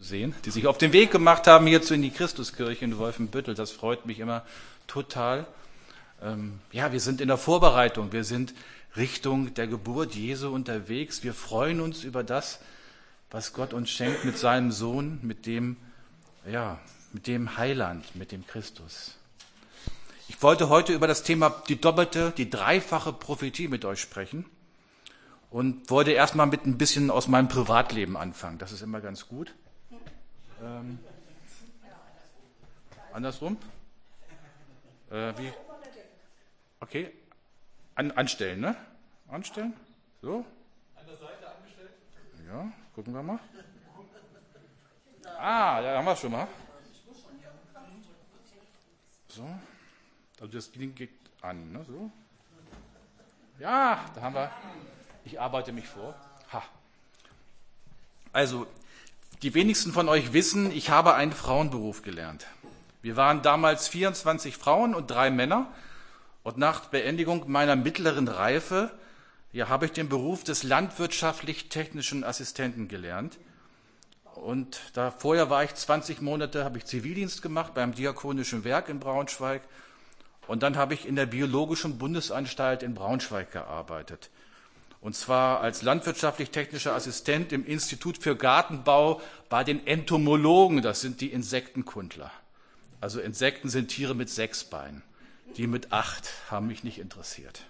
sehen, die sich auf den Weg gemacht haben hierzu in die Christuskirche in Wolfenbüttel. Das freut mich immer total. Wir sind in der Vorbereitung, wir sind Richtung der Geburt Jesu unterwegs. Wir freuen uns über das, was Gott uns schenkt mit seinem Sohn, mit dem Heiland, mit dem Christus. Ich wollte heute über das Thema die dreifache Prophetie mit euch sprechen und wollte erstmal mit ein bisschen aus meinem Privatleben anfangen. Das ist immer ganz gut. Andersrum? Wie? Okay. Anstellen, ne? Anstellen? So? An der Seite angestellt? Ja, gucken wir mal. Da haben wir es schon mal. So. Also das Ding geht an, ne? So. Ja, da haben wir. Ich arbeite mich vor. Also, die wenigsten von euch wissen, ich habe einen Frauenberuf gelernt. Wir waren damals 24 Frauen und 3 Männer. Und nach Beendigung meiner mittleren Reife, habe ich den Beruf des landwirtschaftlich-technischen Assistenten gelernt. Und vorher war ich 20 Monate, habe ich Zivildienst gemacht beim Diakonischen Werk in Braunschweig. Und dann habe ich in der Biologischen Bundesanstalt in Braunschweig gearbeitet. Und zwar als landwirtschaftlich-technischer Assistent im Institut für Gartenbau bei den Entomologen, das sind die Insektenkundler. Also Insekten sind Tiere mit 6 Beinen. Die mit 8 haben mich nicht interessiert.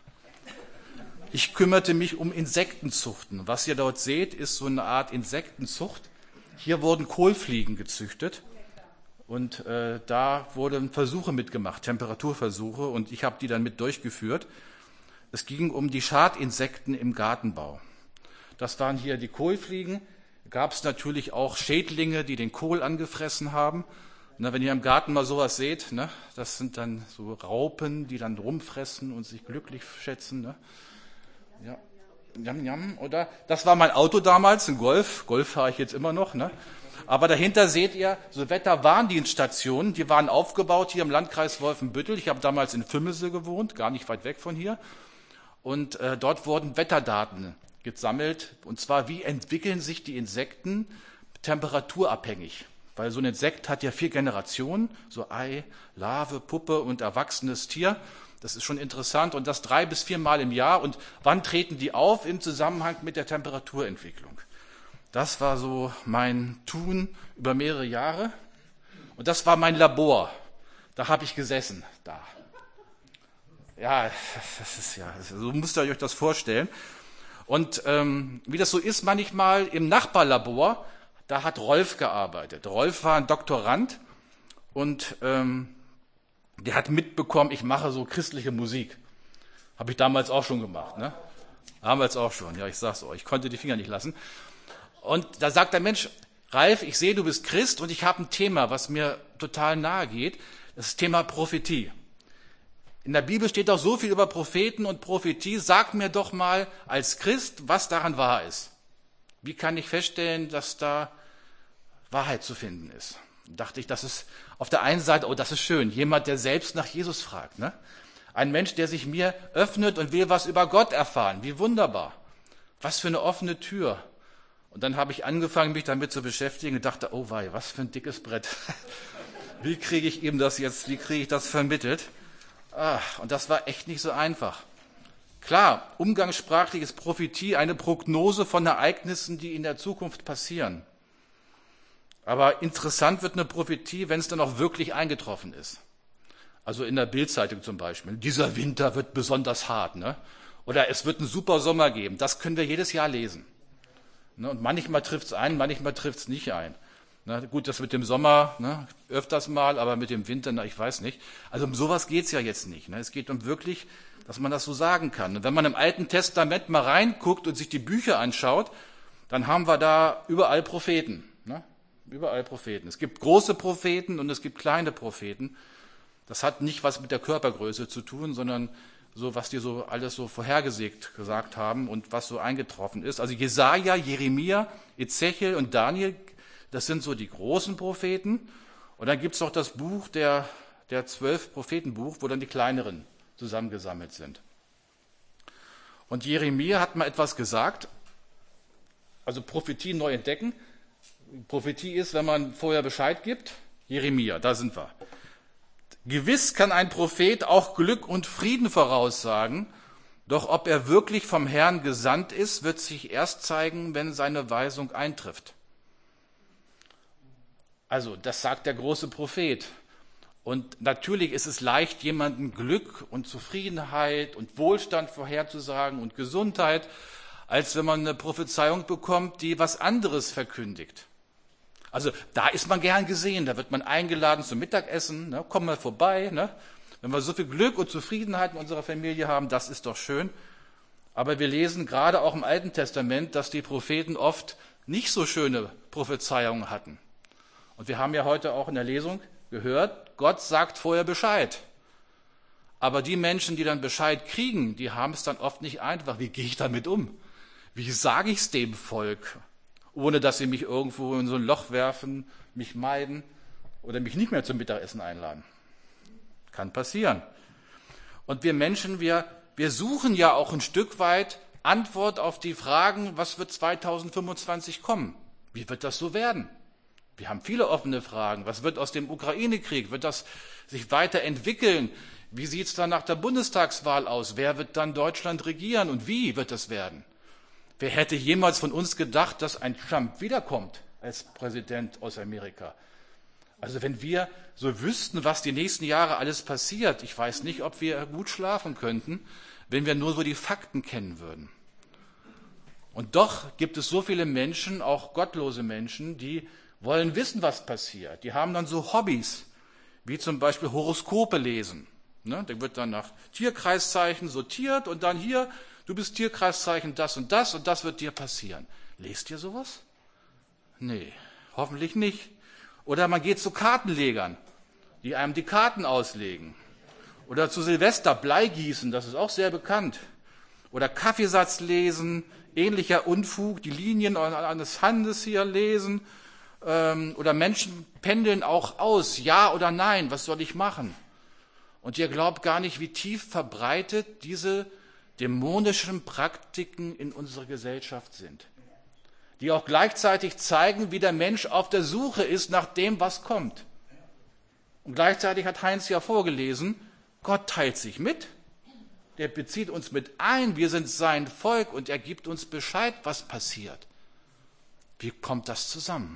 Ich kümmerte mich um Insektenzuchten. Was ihr dort seht, ist so eine Art Insektenzucht. Hier wurden Kohlfliegen gezüchtet und da wurden Versuche mitgemacht, Temperaturversuche, und ich habe die dann mit durchgeführt. Es ging um die Schadinsekten im Gartenbau. Das waren hier die Kohlfliegen. Gab es natürlich auch Schädlinge, die den Kohl angefressen haben. Wenn ihr im Garten mal sowas seht, das sind dann so Raupen, die dann rumfressen und sich glücklich schätzen. Ja. Jam, jam, oder? Das war mein Auto damals, ein Golf. Golf fahre ich jetzt immer noch. Aber dahinter seht ihr so Wetterwarndienststationen, die waren aufgebaut hier im Landkreis Wolfenbüttel. Ich habe damals in Vümmelsee gewohnt, gar nicht weit weg von hier. Und dort wurden Wetterdaten gesammelt. Und zwar, wie entwickeln sich die Insekten temperaturabhängig? Weil so ein Insekt hat ja 4 Generationen, so Ei, Larve, Puppe und erwachsenes Tier. Das ist schon interessant, und das 3 bis 4 Mal im Jahr. Und wann treten die auf im Zusammenhang mit der Temperaturentwicklung? Das war so mein Tun über mehrere Jahre. Und das war mein Labor. Da habe ich gesessen, da. Ja, so müsst ihr euch das vorstellen. Und wie das so ist manchmal im Nachbarlabor, da hat Rolf gearbeitet. Rolf war ein Doktorand und der hat mitbekommen, ich mache so christliche Musik. Habe ich damals auch schon gemacht. Damals auch schon, ja, ich sag's euch, ich konnte die Finger nicht lassen. Und da sagt der Mensch, Ralf, ich sehe, du bist Christ und ich habe ein Thema, was mir total nahe geht. Das ist das Thema Prophetie. In der Bibel steht doch so viel über Propheten und Prophetie. Sag mir doch mal als Christ, was daran wahr ist. Wie kann ich feststellen, dass da Wahrheit zu finden ist? Da dachte ich, das ist auf der einen Seite, das ist schön, jemand, der selbst nach Jesus fragt. Ein Mensch, der sich mir öffnet und will was über Gott erfahren. Wie wunderbar. Was für eine offene Tür. Und dann habe ich angefangen, mich damit zu beschäftigen und dachte, oh wei, was für ein dickes Brett. Wie kriege ich ihm das jetzt, wie kriege ich das vermittelt? Und das war echt nicht so einfach. Klar, umgangssprachlich ist Prophetie eine Prognose von Ereignissen, die in der Zukunft passieren. Aber interessant wird eine Prophetie, wenn es dann auch wirklich eingetroffen ist. Also in der Bild-Zeitung zum Beispiel. Dieser Winter wird besonders hart. Oder es wird einen super Sommer geben. Das können wir jedes Jahr lesen. Und manchmal trifft es ein, manchmal trifft es nicht ein. Gut, das mit dem Sommer öfters mal, aber mit dem Winter, ich weiß nicht. Also um sowas geht es ja jetzt nicht. Es geht um wirklich, dass man das so sagen kann. Und wenn man im Alten Testament mal reinguckt und sich die Bücher anschaut, dann haben wir da überall Propheten. Überall Propheten. Es gibt große Propheten und es gibt kleine Propheten. Das hat nicht was mit der Körpergröße zu tun, sondern so, was die so alles so gesagt haben und was so eingetroffen ist. Also Jesaja, Jeremia, Ezechiel und Daniel, das sind so die großen Propheten. Und dann gibt es noch das Buch, der 12 Prophetenbuch, wo dann die kleineren zusammengesammelt sind. Und Jeremia hat mal etwas gesagt, also Prophetie neu entdecken. Prophetie ist, wenn man vorher Bescheid gibt. Jeremia, da sind wir. Gewiss kann ein Prophet auch Glück und Frieden voraussagen, doch ob er wirklich vom Herrn gesandt ist, wird sich erst zeigen, wenn seine Weisung eintrifft. Also, das sagt der große Prophet. Und natürlich ist es leicht, jemandem Glück und Zufriedenheit und Wohlstand vorherzusagen und Gesundheit, als wenn man eine Prophezeiung bekommt, die was anderes verkündigt. Also da ist man gern gesehen, da wird man eingeladen zum Mittagessen, ne, komm mal vorbei. Ne? Wenn wir so viel Glück und Zufriedenheit in unserer Familie haben, das ist doch schön. Aber wir lesen gerade auch im Alten Testament, dass die Propheten oft nicht so schöne Prophezeiungen hatten. Und wir haben ja heute auch in der Lesung gehört, Gott sagt vorher Bescheid. Aber die Menschen, die dann Bescheid kriegen, die haben es dann oft nicht einfach. Wie gehe ich damit um? Wie sage ich es dem Volk, ohne dass sie mich irgendwo in so ein Loch werfen, mich meiden oder mich nicht mehr zum Mittagessen einladen? Kann passieren. Und wir Menschen, wir suchen ja auch ein Stück weit Antwort auf die Fragen, was wird 2025 kommen? Wie wird das so werden? Wir haben viele offene Fragen. Was wird aus dem Ukraine-Krieg? Wird das sich weiterentwickeln? Wie sieht es dann nach der Bundestagswahl aus? Wer wird dann Deutschland regieren und wie wird das werden? Wer hätte jemals von uns gedacht, dass ein Trump wiederkommt als Präsident aus Amerika? Also wenn wir so wüssten, was die nächsten Jahre alles passiert, ich weiß nicht, ob wir gut schlafen könnten, wenn wir nur so die Fakten kennen würden. Und doch gibt es so viele Menschen, auch gottlose Menschen, die wollen wissen, was passiert. Die haben dann so Hobbys, wie zum Beispiel Horoskope lesen. Ne? Da wird dann nach Tierkreiszeichen sortiert und dann hier, du bist Tierkreiszeichen das und das wird dir passieren. Lest ihr sowas? Nee, hoffentlich nicht. Oder man geht zu Kartenlegern, die einem die Karten auslegen. Oder zu Silvester Bleigießen, das ist auch sehr bekannt. Oder Kaffeesatz lesen, ähnlicher Unfug, die Linien eines Handes hier lesen. Oder Menschen pendeln auch aus, ja oder nein, was soll ich machen? Und ihr glaubt gar nicht, wie tief verbreitet diese dämonischen Praktiken in unserer Gesellschaft sind, die auch gleichzeitig zeigen, wie der Mensch auf der Suche ist nach dem, was kommt. Und gleichzeitig hat Heinz ja vorgelesen, Gott teilt sich mit, der bezieht uns mit ein, wir sind sein Volk und er gibt uns Bescheid, was passiert. Wie kommt das zusammen?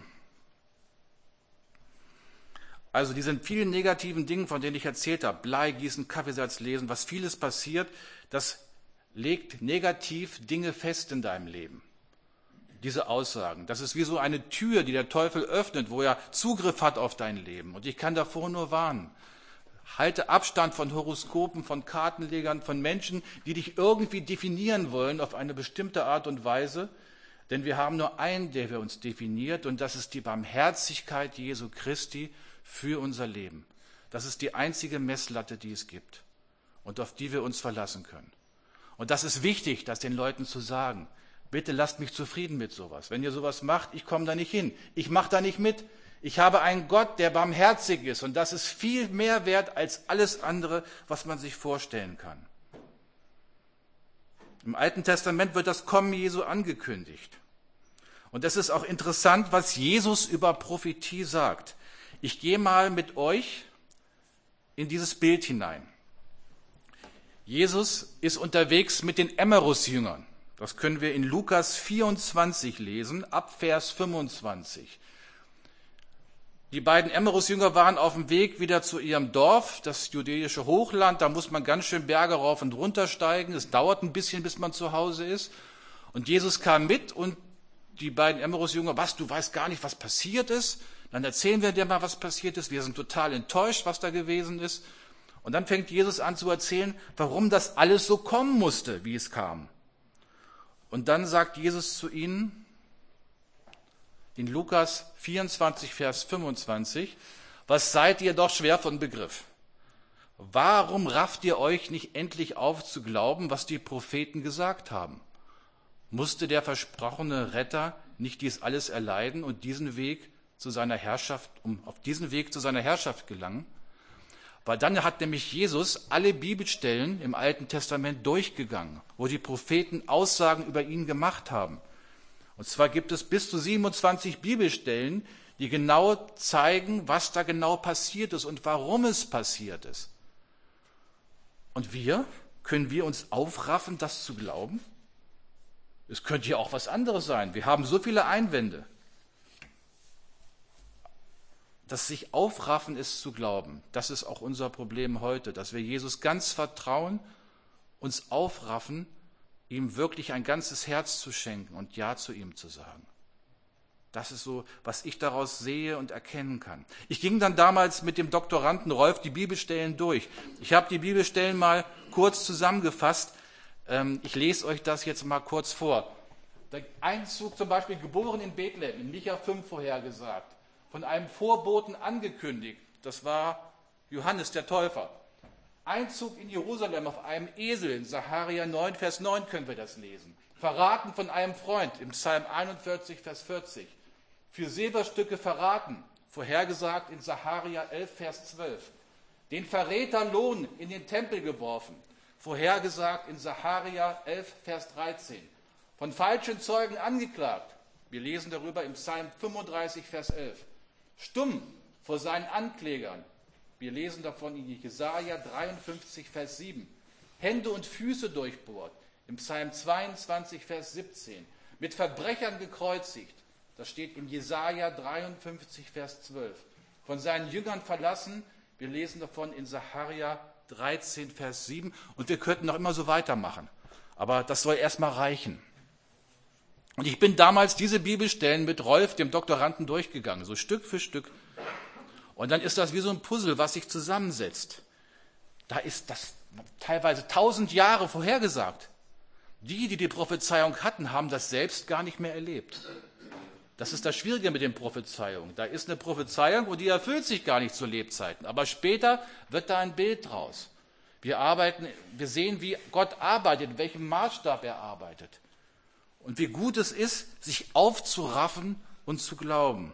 Also diesen vielen negativen Dingen, von denen ich erzählt habe, Bleigießen, Kaffeesatz lesen, was vieles passiert, das legt negativ Dinge fest in deinem Leben. Diese Aussagen, das ist wie so eine Tür, die der Teufel öffnet, wo er Zugriff hat auf dein Leben. Und ich kann davor nur warnen. Halte Abstand von Horoskopen, von Kartenlegern, von Menschen, die dich irgendwie definieren wollen auf eine bestimmte Art und Weise. Denn wir haben nur einen, der uns definiert, und das ist die Barmherzigkeit Jesu Christi für unser Leben. Das ist die einzige Messlatte, die es gibt und auf die wir uns verlassen können. Und das ist wichtig, das den Leuten zu sagen. Bitte lasst mich zufrieden mit sowas. Wenn ihr sowas macht, ich komme da nicht hin. Ich mache da nicht mit. Ich habe einen Gott, der barmherzig ist, und das ist viel mehr wert als alles andere, was man sich vorstellen kann. Im Alten Testament wird das Kommen Jesu angekündigt. Und es ist auch interessant, was Jesus über Prophetie sagt. Ich gehe mal mit euch in dieses Bild hinein. Jesus ist unterwegs mit den Emmaus-Jüngern. Das können wir in Lukas 24 lesen, ab Vers 25. Die beiden Emmaus-Jünger waren auf dem Weg wieder zu ihrem Dorf, das judäische Hochland. Da muss man ganz schön Berge rauf und runter steigen. Es dauert ein bisschen, bis man zu Hause ist. Und Jesus kam mit und die beiden Emmaus-Jünger, was, du weißt gar nicht, was passiert ist? Dann erzählen wir dir mal, was passiert ist. Wir sind total enttäuscht, was da gewesen ist. Und dann fängt Jesus an zu erzählen, warum das alles so kommen musste, wie es kam. Und dann sagt Jesus zu ihnen in Lukas 24, Vers 25, was seid ihr doch schwer von Begriff? Warum rafft ihr euch nicht endlich auf zu glauben, was die Propheten gesagt haben? Musste der versprochene Retter nicht dies alles erleiden und diesen Weg zu seiner Herrschaft, auf diesen Weg zu seiner Herrschaft gelangen? Weil dann hat nämlich Jesus alle Bibelstellen im Alten Testament durchgegangen, wo die Propheten Aussagen über ihn gemacht haben. Und zwar gibt es bis zu 27 Bibelstellen, die genau zeigen, was da genau passiert ist und warum es passiert ist. Und können wir uns aufraffen, das zu glauben? Es könnte ja auch was anderes sein. Wir haben so viele Einwände. Das sich aufraffen ist zu glauben. Das ist auch unser Problem heute, dass wir Jesus ganz vertrauen, uns aufraffen, ihm wirklich ein ganzes Herz zu schenken und Ja zu ihm zu sagen. Das ist so, was ich daraus sehe und erkennen kann. Ich ging dann damals mit dem Doktoranden Rolf die Bibelstellen durch. Ich habe die Bibelstellen mal kurz zusammengefasst. Ich lese euch das jetzt mal kurz vor. Der Einzug zum Beispiel geboren in Bethlehem, in Micha 5 vorhergesagt, von einem Vorboten angekündigt. Das war Johannes der Täufer. Einzug in Jerusalem auf einem Esel, in Sacharja 9, Vers 9 können wir das lesen. Verraten von einem Freund, im Psalm 41, Vers 40. Für Silberstücke verraten, vorhergesagt in Sacharja 11, Vers 12. Den Verräterlohn in den Tempel geworfen, vorhergesagt in Sacharja 11, Vers 13. Von falschen Zeugen angeklagt, wir lesen darüber im Psalm 35, Vers 11. Stumm vor seinen Anklägern, wir lesen davon in Jesaja 53, Vers 7. Hände und Füße durchbohrt, im Psalm 22, Vers 17. Mit Verbrechern gekreuzigt, das steht in Jesaja 53, Vers 12. Von seinen Jüngern verlassen, wir lesen davon in Sacharja 13, Vers 7. Und wir könnten noch immer so weitermachen. Aber das soll erstmal reichen. Und ich bin damals diese Bibelstellen mit Rolf, dem Doktoranden, durchgegangen, so Stück für Stück. Und dann ist das wie so ein Puzzle, was sich zusammensetzt. Da ist das teilweise 1000 Jahre vorhergesagt. Die Prophezeiung hatten, haben das selbst gar nicht mehr erlebt. Das ist das Schwierige mit den Prophezeiungen. Da ist eine Prophezeiung und die erfüllt sich gar nicht zu Lebzeiten. Aber später wird da ein Bild draus. Wir sehen, wie Gott arbeitet, in welchem Maßstab er arbeitet. Und wie gut es ist, sich aufzuraffen und zu glauben.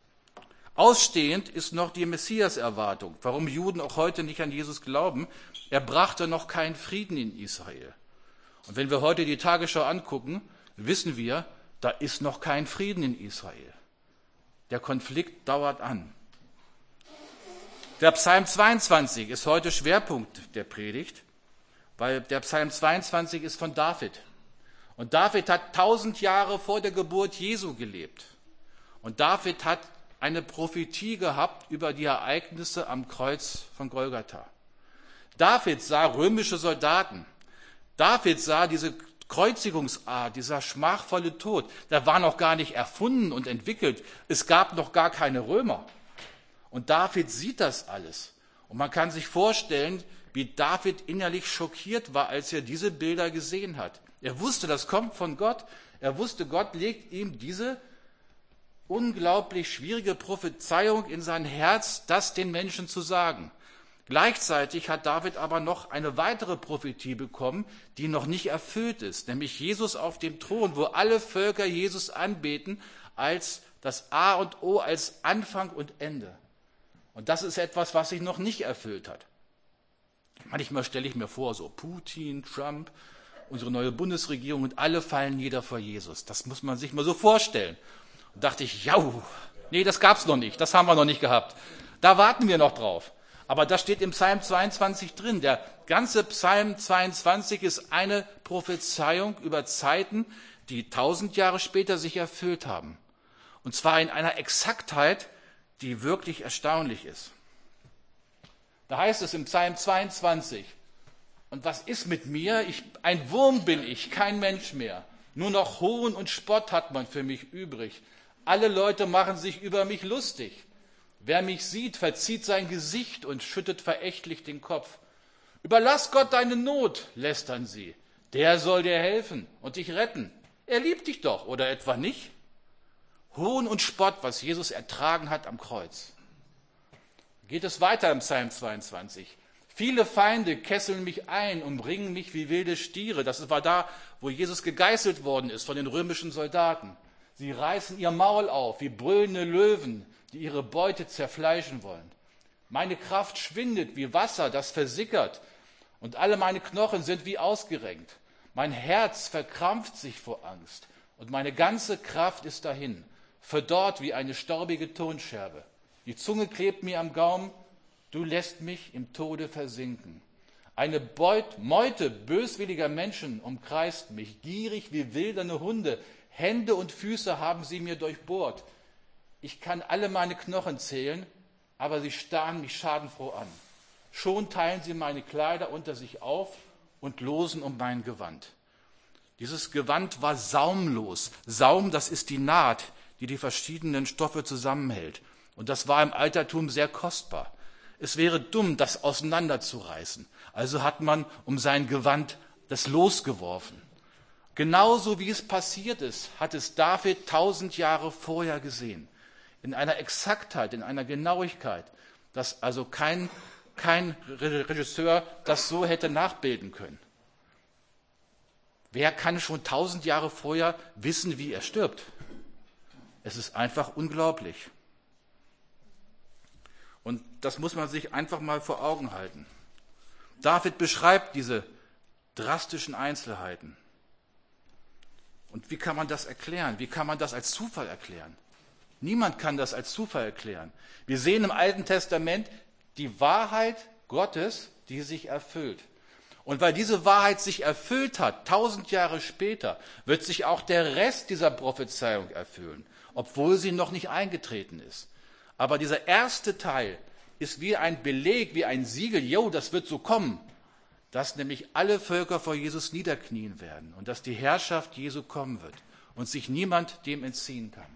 Ausstehend ist noch die Messias-Erwartung. Warum Juden auch heute nicht an Jesus glauben? Er brachte noch keinen Frieden in Israel. Und wenn wir heute die Tagesschau angucken, wissen wir, da ist noch kein Frieden in Israel. Der Konflikt dauert an. Der Psalm 22 ist heute Schwerpunkt der Predigt, weil der Psalm 22 ist von David. Und David hat 1000 Jahre vor der Geburt Jesu gelebt. Und David hat eine Prophetie gehabt über die Ereignisse am Kreuz von Golgatha. David sah römische Soldaten. David sah diese Kreuzigungsart, dieser schmachvolle Tod. Der war noch gar nicht erfunden und entwickelt. Es gab noch gar keine Römer. Und David sieht das alles. Und man kann sich vorstellen, wie David innerlich schockiert war, als er diese Bilder gesehen hat. Er wusste, das kommt von Gott. Er wusste, Gott legt ihm diese unglaublich schwierige Prophezeiung in sein Herz, das den Menschen zu sagen. Gleichzeitig hat David aber noch eine weitere Prophetie bekommen, die noch nicht erfüllt ist, nämlich Jesus auf dem Thron, wo alle Völker Jesus anbeten als das A und O, als Anfang und Ende. Und das ist etwas, was sich noch nicht erfüllt hat. Manchmal stelle ich mir vor, so Putin, Trump, unsere neue Bundesregierung und alle fallen nieder vor Jesus. Das muss man sich mal so vorstellen. Und dachte ich, nee, das gab's noch nicht, das haben wir noch nicht gehabt. Da warten wir noch drauf. Aber das steht im Psalm 22 drin. Der ganze Psalm 22 ist eine Prophezeiung über Zeiten, die 1000 Jahre später sich erfüllt haben. Und zwar in einer Exaktheit, die wirklich erstaunlich ist. Da heißt es im Psalm 22, und was ist mit mir? Ein Wurm bin ich, kein Mensch mehr. Nur noch Hohn und Spott hat man für mich übrig. Alle Leute machen sich über mich lustig. Wer mich sieht, verzieht sein Gesicht und schüttet verächtlich den Kopf. Überlass Gott deine Not, lästern sie. Der soll dir helfen und dich retten. Er liebt dich doch, oder etwa nicht? Hohn und Spott, was Jesus ertragen hat am Kreuz. Geht es weiter im Psalm 22. Viele Feinde kesseln mich ein, umringen mich wie wilde Stiere. Das war da, wo Jesus gegeißelt worden ist von den römischen Soldaten. Sie reißen ihr Maul auf wie brüllende Löwen, die ihre Beute zerfleischen wollen. Meine Kraft schwindet wie Wasser, das versickert, und alle meine Knochen sind wie ausgerenkt. Mein Herz verkrampft sich vor Angst und meine ganze Kraft ist dahin, verdorrt wie eine staubige Tonscherbe. Die Zunge klebt mir am Gaumen, du lässt mich im Tode versinken. Eine Meute böswilliger Menschen umkreist mich, gierig wie wildernde Hunde. Hände und Füße haben sie mir durchbohrt. Ich kann alle meine Knochen zählen, aber sie starren mich schadenfroh an. Schon teilen sie meine Kleider unter sich auf und losen um mein Gewand. Dieses Gewand war saumlos. Saum, das ist die Naht, die die verschiedenen Stoffe zusammenhält. Und das war im Altertum sehr kostbar. Es wäre dumm, das auseinanderzureißen. Also hat man um sein Gewand das losgeworfen. Genauso wie es passiert ist, hat es David 1000 Jahre vorher gesehen. In einer Exaktheit, in einer Genauigkeit, dass also kein Regisseur das so hätte nachbilden können. Wer kann schon 1000 Jahre vorher wissen, wie er stirbt? Es ist einfach unglaublich. Und das muss man sich einfach mal vor Augen halten. David beschreibt diese drastischen Einzelheiten. Und wie kann man das erklären? Wie kann man das als Zufall erklären? Niemand kann das als Zufall erklären. Wir sehen im Alten Testament die Wahrheit Gottes, die sich erfüllt. Und weil diese Wahrheit sich erfüllt hat, 1000 Jahre später, wird sich auch der Rest dieser Prophezeiung erfüllen, obwohl sie noch nicht eingetreten ist. Aber dieser erste Teil ist wie ein Beleg, wie ein Siegel, das wird so kommen, dass nämlich alle Völker vor Jesus niederknien werden und dass die Herrschaft Jesu kommen wird und sich niemand dem entziehen kann.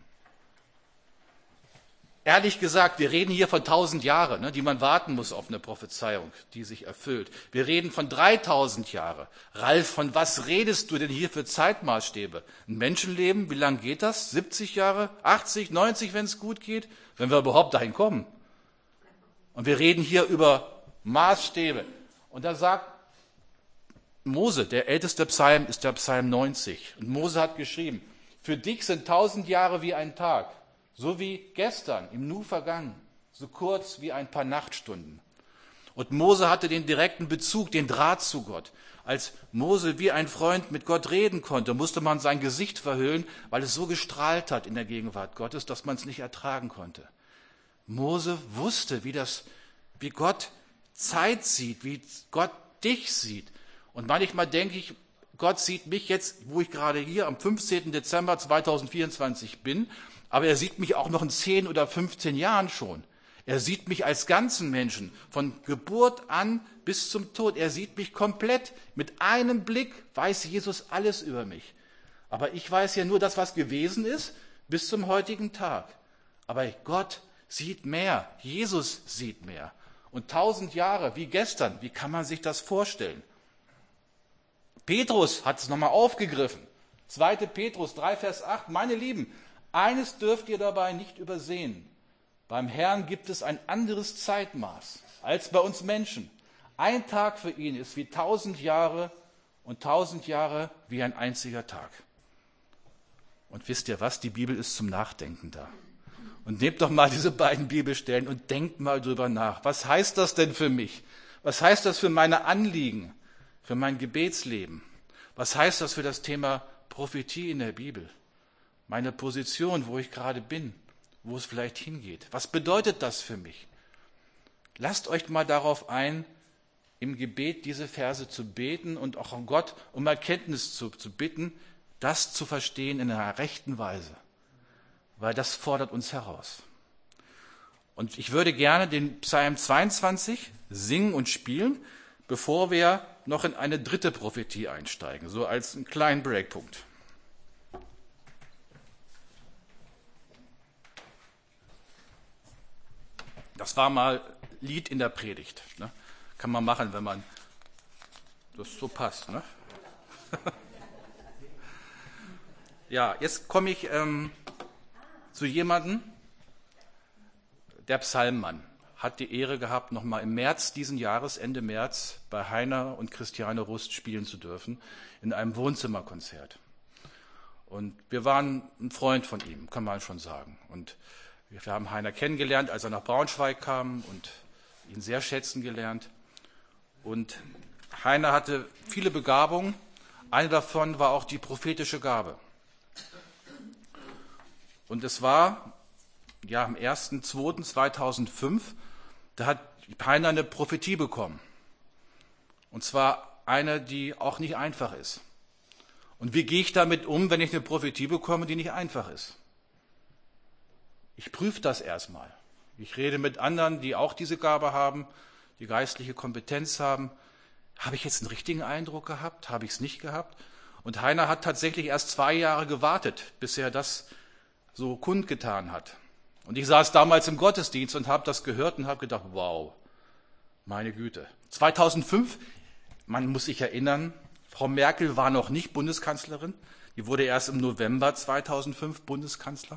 Ehrlich gesagt, wir reden hier von 1000 Jahren, die man warten muss auf eine Prophezeiung, die sich erfüllt. Wir reden von 3000 Jahren. Ralf, von was redest du denn hier für Zeitmaßstäbe? Ein Menschenleben, wie lange geht das? 70 Jahre? 80, 90, wenn es gut geht? Wenn wir überhaupt dahin kommen. Und wir reden hier über Maßstäbe. Und da sagt Mose, der älteste Psalm ist der Psalm 90. Und Mose hat geschrieben, für dich sind 1000 Jahre wie ein Tag. So wie gestern, im Nu vergangen, so kurz wie ein paar Nachtstunden. Und Mose hatte den direkten Bezug, den Draht zu Gott. Als Mose wie ein Freund mit Gott reden konnte, musste man sein Gesicht verhüllen, weil es so gestrahlt hat in der Gegenwart Gottes, dass man es nicht ertragen konnte. Mose wusste, wie Gott Zeit sieht, wie Gott dich sieht. Und manchmal denke ich, Gott sieht mich jetzt, wo ich gerade hier am 15. Dezember 2024 bin, aber er sieht mich auch noch in 10 oder 15 Jahren schon. Er sieht mich als ganzen Menschen, von Geburt an bis zum Tod. Er sieht mich komplett. Mit einem Blick weiß Jesus alles über mich. Aber ich weiß ja nur das, was gewesen ist, bis zum heutigen Tag. Aber Gott sieht mehr. Jesus sieht mehr. Und 1000 Jahre wie gestern, wie kann man sich das vorstellen? Petrus hat es nochmal aufgegriffen. 2. Petrus 3, Vers 8. Meine Lieben, eines dürft ihr dabei nicht übersehen. Beim Herrn gibt es ein anderes Zeitmaß als bei uns Menschen. Ein Tag für ihn ist wie 1000 Jahre und 1000 Jahre wie ein einziger Tag. Und wisst ihr was? Die Bibel ist zum Nachdenken da. Und nehmt doch mal diese beiden Bibelstellen und denkt mal drüber nach. Was heißt das denn für mich? Was heißt das für meine Anliegen, für mein Gebetsleben? Was heißt das für das Thema Prophetie in der Bibel? Meine Position, wo ich gerade bin, wo es vielleicht hingeht. Was bedeutet das für mich? Lasst euch mal darauf ein, im Gebet diese Verse zu beten und auch an Gott um Erkenntnis zu bitten, das zu verstehen in einer rechten Weise, weil das fordert uns heraus. Und ich würde gerne den Psalm 22 singen und spielen, bevor wir noch in eine dritte Prophetie einsteigen, so als einen kleinen Breakpunkt. Das war mal Lied in der Predigt. Ne? Kann man machen, wenn man das so passt. Ne? Ja, jetzt komme ich zu jemandem, der Psalmmann hat die Ehre gehabt, nochmal im März diesen Jahres, Ende März, bei Heiner und Christiane Rust spielen zu dürfen, in einem Wohnzimmerkonzert. Und wir waren ein Freund von ihm, kann man schon sagen. Und wir haben Heiner kennengelernt, als er nach Braunschweig kam und ihn sehr schätzen gelernt. Und Heiner hatte viele Begabungen. Eine davon war auch die prophetische Gabe. Und es war am 1.2.2005, da hat Heiner eine Prophetie bekommen. Und zwar eine, die auch nicht einfach ist. Und wie gehe ich damit um, wenn ich eine Prophetie bekomme, die nicht einfach ist? Ich prüfe das erstmal. Ich rede mit anderen, die auch diese Gabe haben, die geistliche Kompetenz haben. Habe ich jetzt einen richtigen Eindruck gehabt? Habe ich es nicht gehabt? Und Heiner hat tatsächlich erst 2 Jahre gewartet, bis er das so kundgetan hat. Und ich saß damals im Gottesdienst und habe das gehört und habe gedacht, wow, meine Güte. 2005, man muss sich erinnern, Frau Merkel war noch nicht Bundeskanzlerin. Die wurde erst im November 2005 Bundeskanzler.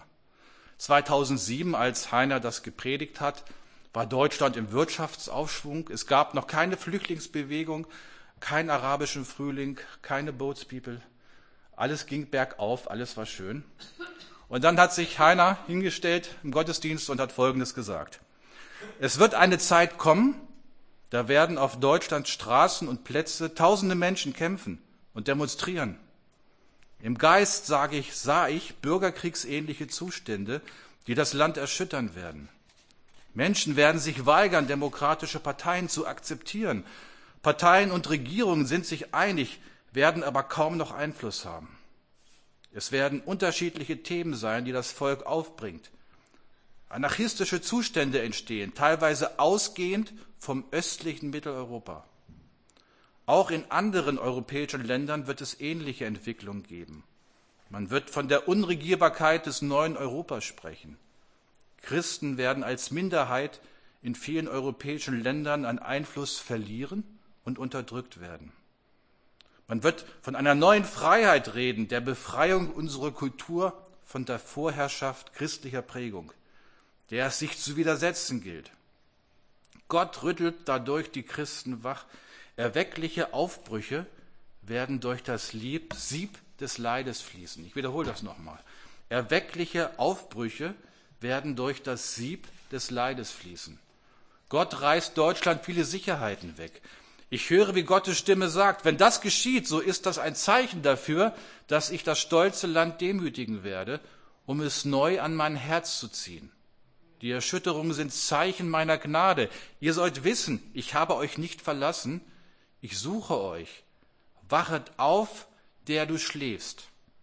2007, als Heiner das gepredigt hat, war Deutschland im Wirtschaftsaufschwung. Es gab noch keine Flüchtlingsbewegung, keinen arabischen Frühling, keine Boats-People. Alles ging bergauf, alles war schön. Und dann hat sich Heiner hingestellt im Gottesdienst und hat Folgendes gesagt. Es wird eine Zeit kommen, da werden auf Deutschlands Straßen und Plätze tausende Menschen kämpfen und demonstrieren. Im Geist, sah ich bürgerkriegsähnliche Zustände, die das Land erschüttern werden. Menschen werden sich weigern, demokratische Parteien zu akzeptieren. Parteien und Regierungen sind sich einig, werden aber kaum noch Einfluss haben. Es werden unterschiedliche Themen sein, die das Volk aufbringt. Anarchistische Zustände entstehen, teilweise ausgehend vom östlichen Mitteleuropa. Auch in anderen europäischen Ländern wird es ähnliche Entwicklungen geben. Man wird von der Unregierbarkeit des neuen Europas sprechen. Christen werden als Minderheit in vielen europäischen Ländern an Einfluss verlieren und unterdrückt werden. Man wird von einer neuen Freiheit reden, der Befreiung unserer Kultur von der Vorherrschaft christlicher Prägung, der es sich zu widersetzen gilt. Gott rüttelt dadurch die Christen wach. Erweckliche Aufbrüche werden durch das Sieb des Leides fließen. Ich wiederhole das nochmal. Erweckliche Aufbrüche werden durch das Sieb des Leides fließen. Gott reißt Deutschland viele Sicherheiten weg. Ich höre, wie Gottes Stimme sagt, wenn das geschieht, so ist das ein Zeichen dafür, dass ich das stolze Land demütigen werde, um es neu an mein Herz zu ziehen. Die Erschütterungen sind Zeichen meiner Gnade. Ihr sollt wissen, ich habe euch nicht verlassen. Ich suche euch. Wachet auf, der du schläfst.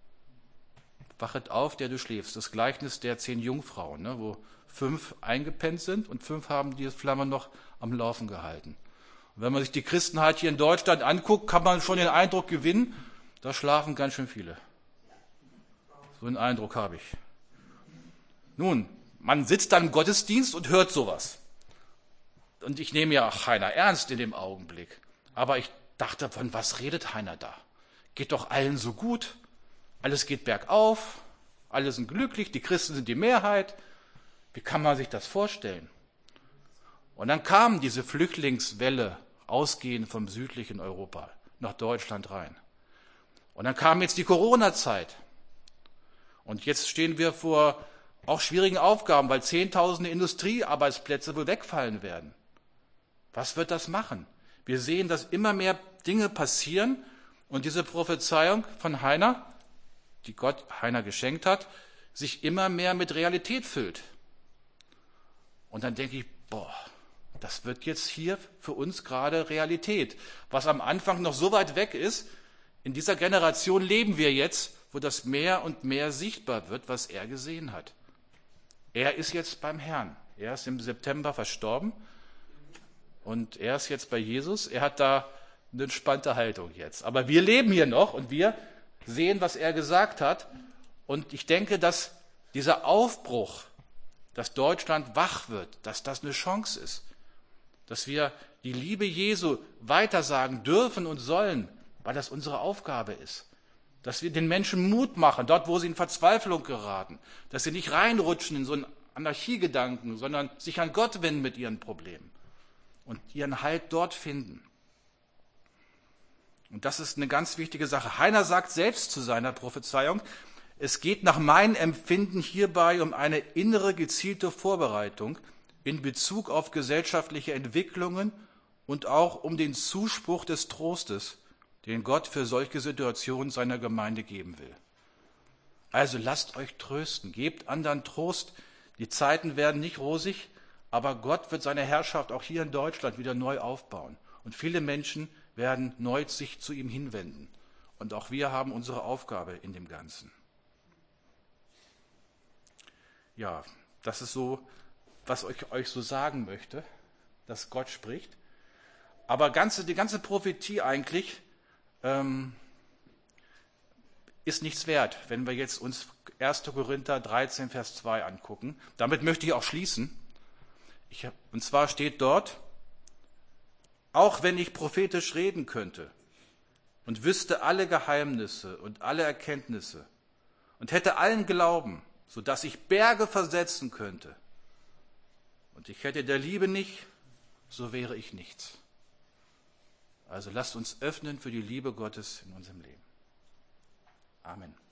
Wachet auf, der du schläfst. Das Gleichnis der 10 Jungfrauen, wo 5 eingepennt sind und 5 haben die Flamme noch am Laufen gehalten. Und wenn man sich die Christenheit hier in Deutschland anguckt, kann man schon den Eindruck gewinnen, da schlafen ganz schön viele. So einen Eindruck habe ich. Nun, man sitzt dann im Gottesdienst und hört sowas. Und ich nehme ja Heiner ernst in dem Augenblick. Aber ich dachte, von was redet Heiner da? Geht doch allen so gut. Alles geht bergauf. Alle sind glücklich. Die Christen sind die Mehrheit. Wie kann man sich das vorstellen? Und dann kam diese Flüchtlingswelle ausgehend vom südlichen Europa nach Deutschland rein. Und dann kam jetzt die Corona-Zeit. Und jetzt stehen wir vor auch schwierigen Aufgaben, weil Zehntausende Industriearbeitsplätze wohl wegfallen werden. Was wird das machen? Wir sehen, dass immer mehr Dinge passieren und diese Prophezeiung von Heiner, die Gott Heiner geschenkt hat, sich immer mehr mit Realität füllt. Und dann denke ich, das wird jetzt hier für uns gerade Realität. Was am Anfang noch so weit weg ist, in dieser Generation leben wir jetzt, wo das mehr und mehr sichtbar wird, was er gesehen hat. Er ist jetzt beim Herrn. Er ist im September verstorben und er ist jetzt bei Jesus. Er hat da eine entspannte Haltung jetzt. Aber wir leben hier noch und wir sehen, was er gesagt hat. Und ich denke, dass dieser Aufbruch, dass Deutschland wach wird, dass das eine Chance ist. Dass wir die Liebe Jesu weitersagen dürfen und sollen, weil das unsere Aufgabe ist. Dass wir den Menschen Mut machen, dort wo sie in Verzweiflung geraten. Dass sie nicht reinrutschen in so einen Anarchiegedanken, sondern sich an Gott wenden mit ihren Problemen und ihren Halt dort finden. Und das ist eine ganz wichtige Sache. Heiner sagt selbst zu seiner Prophezeiung, es geht nach meinem Empfinden hierbei um eine innere gezielte Vorbereitung in Bezug auf gesellschaftliche Entwicklungen und auch um den Zuspruch des Trostes, den Gott für solche Situationen seiner Gemeinde geben will. Also lasst euch trösten, gebt anderen Trost. Die Zeiten werden nicht rosig, aber Gott wird seine Herrschaft auch hier in Deutschland wieder neu aufbauen. Und viele Menschen werden neu sich zu ihm hinwenden. Und auch wir haben unsere Aufgabe in dem Ganzen. Ja, das ist so, was ich euch so sagen möchte, dass Gott spricht. Aber die ganze Prophetie eigentlich ist nichts wert, wenn wir jetzt uns 1. Korinther 13, Vers 2 angucken. Damit möchte ich auch schließen. Und zwar steht dort, auch wenn ich prophetisch reden könnte und wüsste alle Geheimnisse und alle Erkenntnisse und hätte allen Glauben, sodass ich Berge versetzen könnte, und ich hätte der Liebe nicht, so wäre ich nichts. Also lasst uns öffnen für die Liebe Gottes in unserem Leben. Amen.